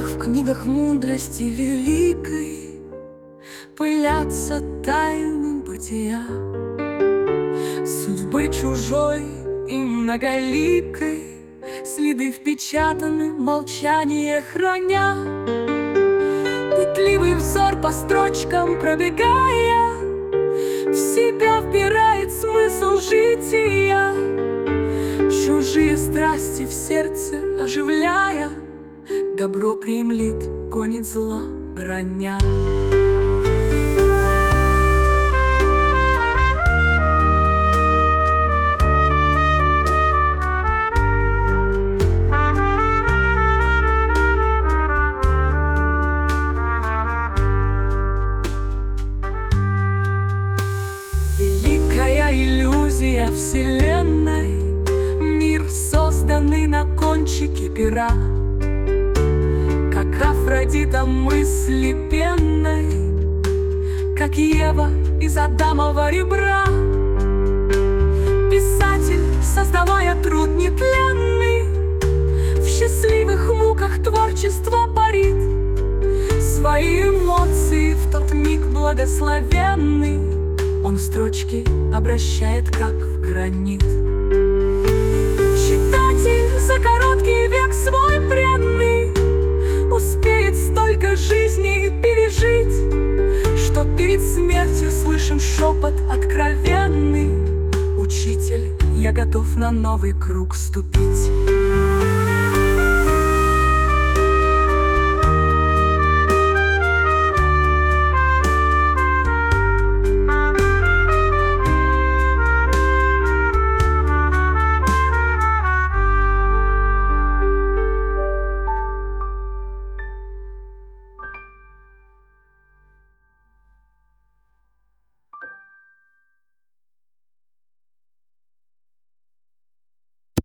полках, в книгах мудрости великой пылятся тайны бытия, судьбы чужой и многоликой. Следы впечатаны, молчание храня. Пытливый взор по строчкам пробегая, в себя вбирает смысл жития. Чужие страсти в сердце оживляя, добро приемлит, гонит зла, броня. Великая иллюзия вселенной, мир, созданный на кончике пера, как Афродита мысли пенной, как Ева из Адамова ребра. Писатель, создавая труд нетленный, в счастливых муках творчество парит. Свои эмоции в тот миг благословенный он в строчки обращает, как в гранит. Читатель, за короткий век свой бренный, успеет столько жизней пережить, что перед смертью слышим шепот откровенный: учитель, я готов на новый круг ступить.